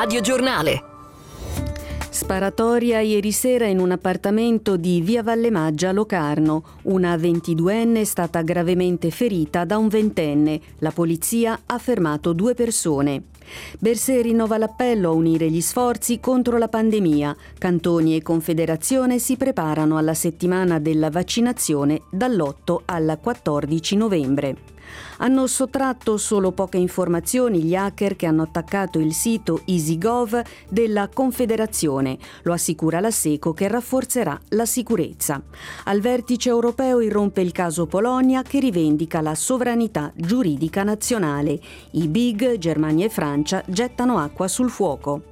radiogiornale. Sparatoria ieri sera in un appartamento di via Vallemaggia a Locarno. Una 22enne è stata gravemente ferita da un 20enne. La polizia ha fermato 2 persone. Berset rinnova l'appello a unire gli sforzi contro la pandemia. Cantoni e Confederazione si preparano alla settimana della vaccinazione dall'8 al 14 novembre. Hanno sottratto solo poche informazioni gli hacker che hanno attaccato il sito EasyGov della Confederazione. Lo assicura la SECO, che rafforzerà la sicurezza. Al vertice europeo irrompe il caso Polonia, che rivendica la sovranità giuridica nazionale. I big, Germania e Francia, gettano acqua sul fuoco.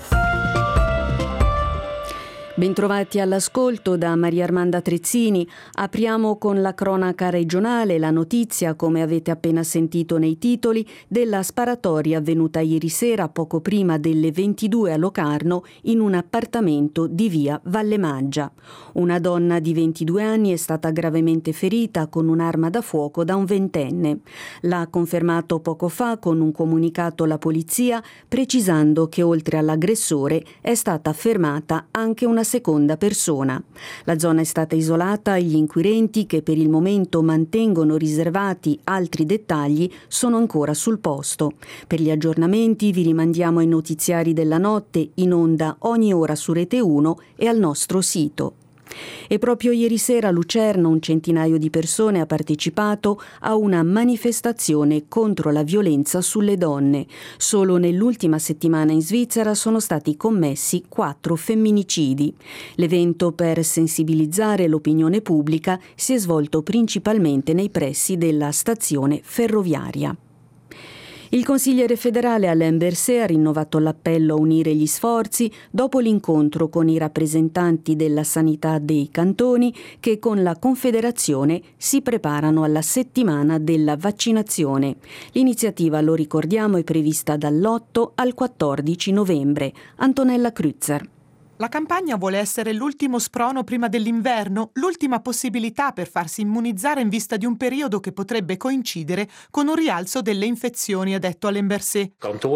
Bentrovati all'ascolto da Maria Armanda Trezzini. Apriamo con la cronaca regionale, la notizia, come avete appena sentito nei titoli, della sparatoria avvenuta ieri sera poco prima delle 22 a Locarno in un appartamento di via Vallemaggia. Una donna di 22 anni è stata gravemente ferita con un'arma da fuoco da un 20enne. L'ha confermato poco fa con un comunicato la polizia, precisando che oltre all'aggressore è stata fermata anche una seconda persona. La zona è stata isolata e gli inquirenti, che per il momento mantengono riservati altri dettagli, sono ancora sul posto. Per gli aggiornamenti vi rimandiamo ai notiziari della notte, in onda ogni ora su Rete 1 e al nostro sito. E proprio ieri sera a Lucerna un centinaio di persone ha partecipato a una manifestazione contro la violenza sulle donne. Solo nell'ultima settimana in Svizzera sono stati commessi 4 femminicidi. L'evento, per sensibilizzare l'opinione pubblica, si è svolto principalmente nei pressi della stazione ferroviaria. Il consigliere federale Alain Berset ha rinnovato l'appello a unire gli sforzi dopo l'incontro con i rappresentanti della sanità dei cantoni, che con la Confederazione si preparano alla settimana della vaccinazione. L'iniziativa, lo ricordiamo, è prevista dall'8 al 14 novembre. Antonella Krüzer. La campagna vuole essere l'ultimo sprono prima dell'inverno, l'ultima possibilità per farsi immunizzare in vista di un periodo che potrebbe coincidere con un rialzo delle infezioni, ha detto Alain Berset.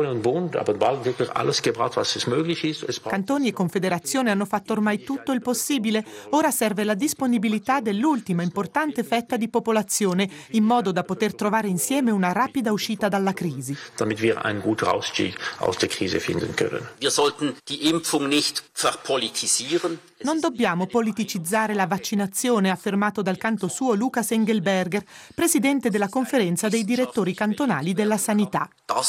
Cantoni e Confederazione hanno fatto ormai tutto il possibile. Ora serve la disponibilità dell'ultima importante fetta di popolazione, in modo da poter trovare insieme una rapida uscita dalla crisi. Damit wir einen guten Ausstieg aus der Krise finden können. Wir sollten die Impfung nicht verpolitisieren. Non dobbiamo politicizzare la vaccinazione, ha affermato dal canto suo Lucas Engelberger, presidente della conferenza dei direttori cantonali della sanità.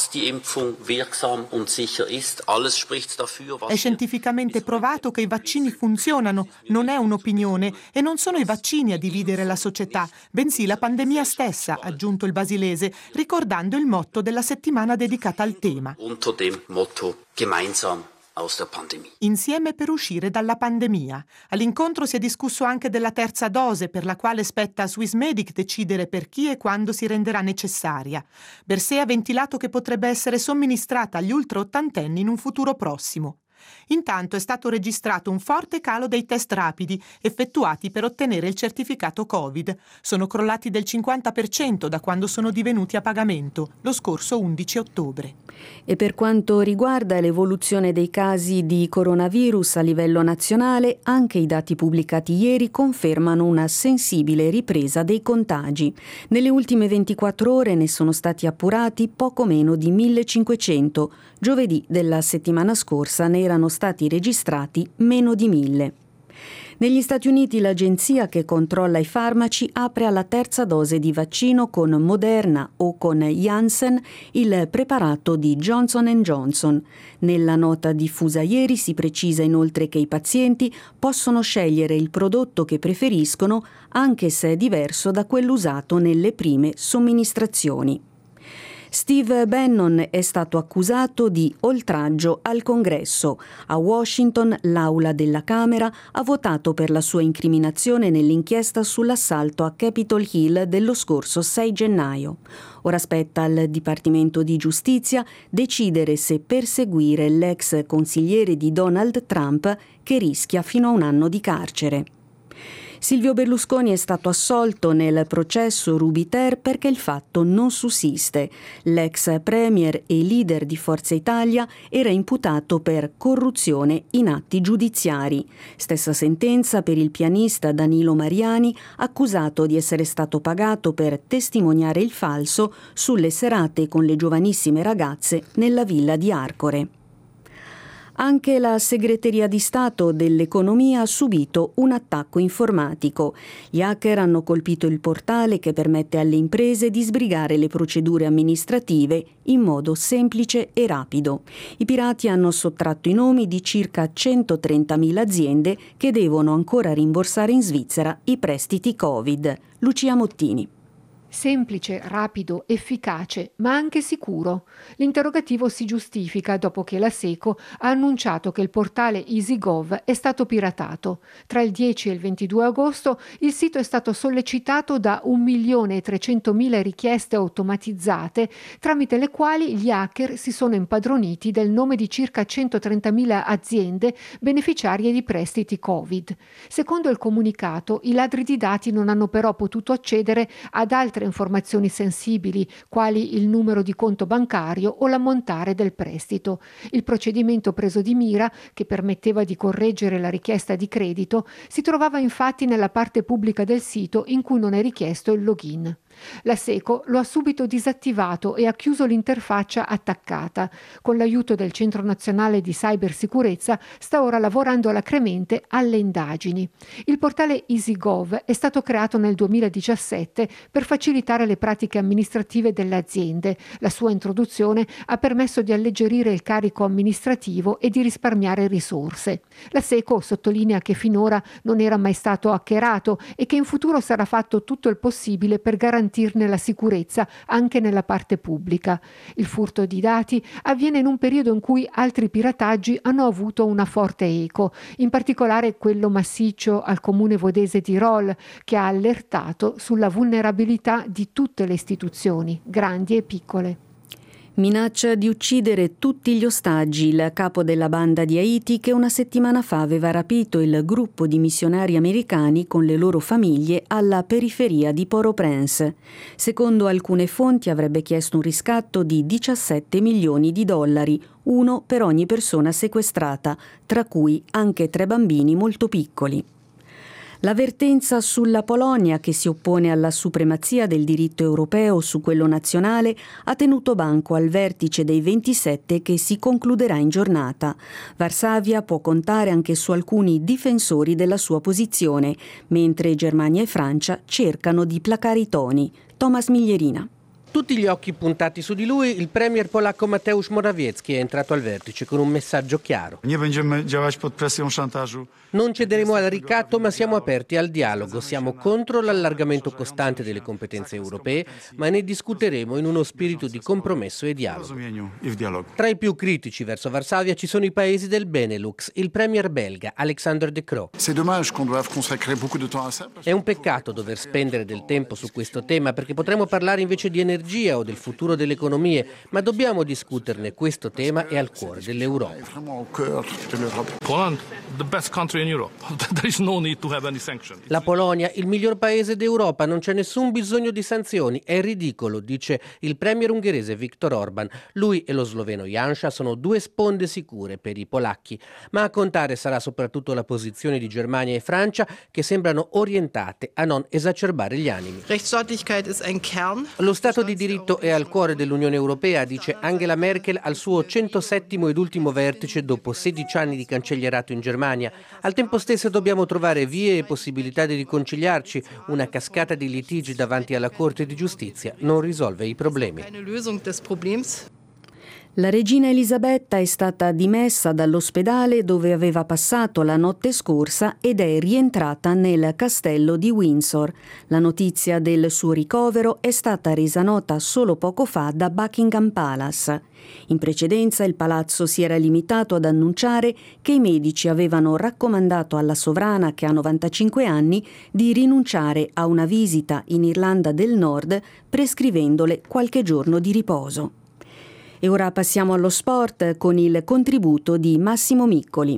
È scientificamente provato che i vaccini funzionano, non è un'opinione, e non sono i vaccini a dividere la società, bensì la pandemia stessa, ha aggiunto il basilese, ricordando il motto della settimana dedicata al tema. Unter dem Motto gemeinsam aus der Pandemie. Insieme per uscire dalla pandemia. All'incontro si è discusso anche della terza dose, per la quale spetta a Swissmedic decidere per chi e quando si renderà necessaria. Berset ha ventilato che potrebbe essere somministrata agli ultraottantenni in un futuro prossimo. Intanto è stato registrato un forte calo dei test rapidi effettuati per ottenere il certificato Covid. Sono crollati del 50% da quando sono divenuti a pagamento, lo scorso 11 ottobre. E per quanto riguarda l'evoluzione dei casi di coronavirus a livello nazionale, anche i dati pubblicati ieri confermano una sensibile ripresa dei contagi. Nelle ultime 24 ore ne sono stati appurati poco meno di 1500. Giovedì della settimana scorsa ne erano stati registrati meno di 1000. Negli Stati Uniti l'agenzia che controlla i farmaci apre alla terza dose di vaccino con Moderna o con Janssen il preparato di Johnson & Johnson. Nella nota diffusa ieri si precisa inoltre che i pazienti possono scegliere il prodotto che preferiscono, anche se è diverso da quello usato nelle prime somministrazioni. Steve Bannon è stato accusato di oltraggio al Congresso. A Washington l'Aula della Camera ha votato per la sua incriminazione nell'inchiesta sull'assalto a Capitol Hill dello scorso 6 gennaio. Ora spetta al Dipartimento di Giustizia decidere se perseguire l'ex consigliere di Donald Trump, che rischia fino a 1 anno di carcere. Silvio Berlusconi è stato assolto nel processo Ruby-Ter perché il fatto non sussiste. L'ex premier e leader di Forza Italia era imputato per corruzione in atti giudiziari. Stessa sentenza per il pianista Danilo Mariani, accusato di essere stato pagato per testimoniare il falso sulle serate con le giovanissime ragazze nella villa di Arcore. Anche la Segreteria di Stato dell'Economia ha subito un attacco informatico. Gli hacker hanno colpito il portale che permette alle imprese di sbrigare le procedure amministrative in modo semplice e rapido. I pirati hanno sottratto i nomi di circa 130.000 aziende che devono ancora rimborsare in Svizzera i prestiti Covid. Lucia Mottini. Semplice, rapido, efficace, ma anche sicuro. L'interrogativo si giustifica dopo che la SECO ha annunciato che il portale EasyGov è stato piratato. Tra il 10 e il 22 agosto il sito è stato sollecitato da 1.300.000 richieste automatizzate, tramite le quali gli hacker si sono impadroniti del nome di circa 130.000 aziende beneficiarie di prestiti Covid. Secondo il comunicato, i ladri di dati non hanno però potuto accedere ad altre informazioni sensibili, quali il numero di conto bancario o l'ammontare del prestito. Il procedimento preso di mira, che permetteva di correggere la richiesta di credito, si trovava infatti nella parte pubblica del sito in cui non è richiesto il login. La SECO lo ha subito disattivato e ha chiuso l'interfaccia attaccata. Con l'aiuto del Centro Nazionale di Cybersicurezza sta ora lavorando alacremente alle indagini. Il portale EasyGov è stato creato nel 2017 per facilitare le pratiche amministrative delle aziende. La sua introduzione ha permesso di alleggerire il carico amministrativo e di risparmiare risorse. La SECO sottolinea che finora non era mai stato hackerato e che in futuro sarà fatto tutto il possibile per garantirne la sicurezza anche nella parte pubblica. Il furto di dati avviene in un periodo in cui altri pirataggi hanno avuto una forte eco, in particolare quello massiccio al comune vodese di Rol, che ha allertato sulla vulnerabilità di tutte le istituzioni, grandi e piccole. Minaccia di uccidere tutti gli ostaggi il capo della banda di Haiti che una settimana fa aveva rapito il gruppo di missionari americani con le loro famiglie alla periferia di Port-au-Prince. Secondo alcune fonti avrebbe chiesto un riscatto di 17 milioni di dollari, uno per ogni persona sequestrata, tra cui anche 3 bambini molto piccoli. L'avvertenza sulla Polonia, che si oppone alla supremazia del diritto europeo su quello nazionale, ha tenuto banco al vertice dei 27 che si concluderà in giornata. Varsavia può contare anche su alcuni difensori della sua posizione, mentre Germania e Francia cercano di placare i toni. Thomas Miglierina. Tutti gli occhi puntati su di lui, il premier polacco Mateusz Morawiecki è entrato al vertice con un messaggio chiaro. Non cederemo al ricatto, ma siamo aperti al dialogo. Siamo contro l'allargamento costante delle competenze europee, ma ne discuteremo in uno spirito di compromesso e dialogo. Tra i più critici verso Varsavia ci sono i paesi del Benelux, il premier belga Alexander De Croo. È un peccato dover spendere del tempo su questo tema, perché potremmo parlare invece di energia o del futuro delle economie, ma dobbiamo discuterne. Questo tema è al cuore dell'Europa. La Polonia, il miglior paese d'Europa, non c'è nessun bisogno di sanzioni, è ridicolo, dice il premier ungherese Viktor Orban. Lui e lo sloveno Janša sono 2 sponde sicure per i polacchi, ma a contare sarà soprattutto la posizione di Germania e Francia, che sembrano orientate a non esacerbare gli animi. Lo Stato di diritto è al cuore dell'Unione Europea, dice Angela Merkel al suo 107° ed ultimo vertice dopo 16 anni di cancellierato in Germania. Al tempo stesso dobbiamo trovare vie e possibilità di riconciliarci. Una cascata di litigi davanti alla Corte di Giustizia non risolve i problemi. La regina Elisabetta è stata dimessa dall'ospedale dove aveva passato la notte scorsa ed è rientrata nel castello di Windsor. La notizia del suo ricovero è stata resa nota solo poco fa da Buckingham Palace. In precedenza il palazzo si era limitato ad annunciare che i medici avevano raccomandato alla sovrana, che ha 95 anni, di rinunciare a una visita in Irlanda del Nord, prescrivendole qualche giorno di riposo. E ora passiamo allo sport con il contributo di Massimo Miccoli.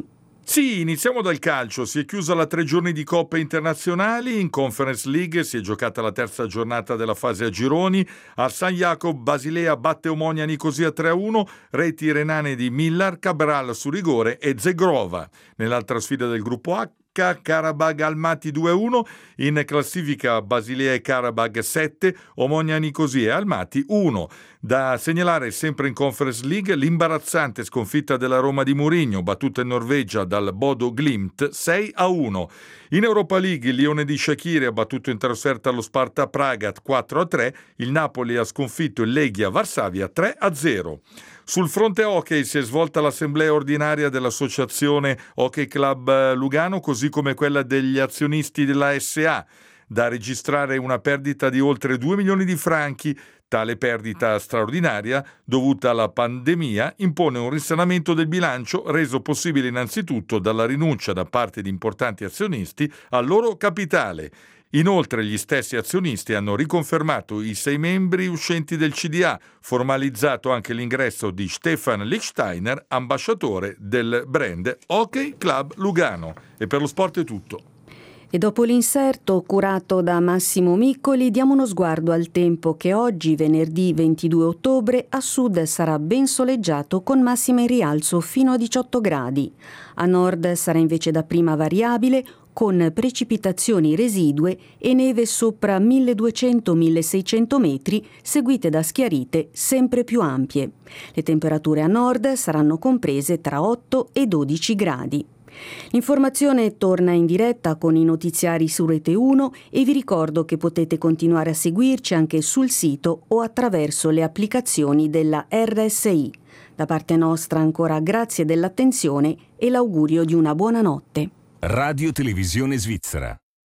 Sì, iniziamo dal calcio. Si è chiusa la 3 giorni di coppe internazionali. In Conference League si è giocata la terza giornata della fase a gironi. Al San Jacob Basilea batte Omonia Nicosia 3-1, reti renane di Millar, Cabral su rigore e Zegrova. Nell'altra sfida del gruppo H, Karabag Almaty 2-1, in classifica Basilea e Karabag 7, Omonia Nicosia e Almaty 1. Da segnalare sempre in Conference League l'imbarazzante sconfitta della Roma di Mourinho, battuta in Norvegia dal Bodo Glimt 6-1. In Europa League il Lione di Shaqiri ha battuto in trasferta lo Sparta Praga 4-3, il Napoli ha sconfitto il Legia Varsavia 3-0. Sul fronte hockey si è svolta l'assemblea ordinaria dell'associazione Hockey Club Lugano, così come quella degli azionisti della SA. Da registrare una perdita di oltre 2 milioni di franchi. Tale perdita straordinaria, dovuta alla pandemia, impone un risanamento del bilancio reso possibile innanzitutto dalla rinuncia da parte di importanti azionisti al loro capitale. Inoltre gli stessi azionisti hanno riconfermato i 6 membri uscenti del CDA, formalizzato anche l'ingresso di Stefan Lichtsteiner, ambasciatore del brand Hockey Club Lugano. E per lo sport è tutto. E dopo l'inserto curato da Massimo Miccoli diamo uno sguardo al tempo che oggi, venerdì 22 ottobre, a sud sarà ben soleggiato con massima in rialzo fino a 18 gradi. A nord sarà invece dapprima variabile con precipitazioni residue e neve sopra 1200-1600 metri seguite da schiarite sempre più ampie. Le temperature a nord saranno comprese tra 8 e 12 gradi. L'informazione torna in diretta con i notiziari su Rete 1 e vi ricordo che potete continuare a seguirci anche sul sito o attraverso le applicazioni della RSI. Da parte nostra ancora grazie dell'attenzione e l'augurio di una buona notte. Radio Televisione Svizzera.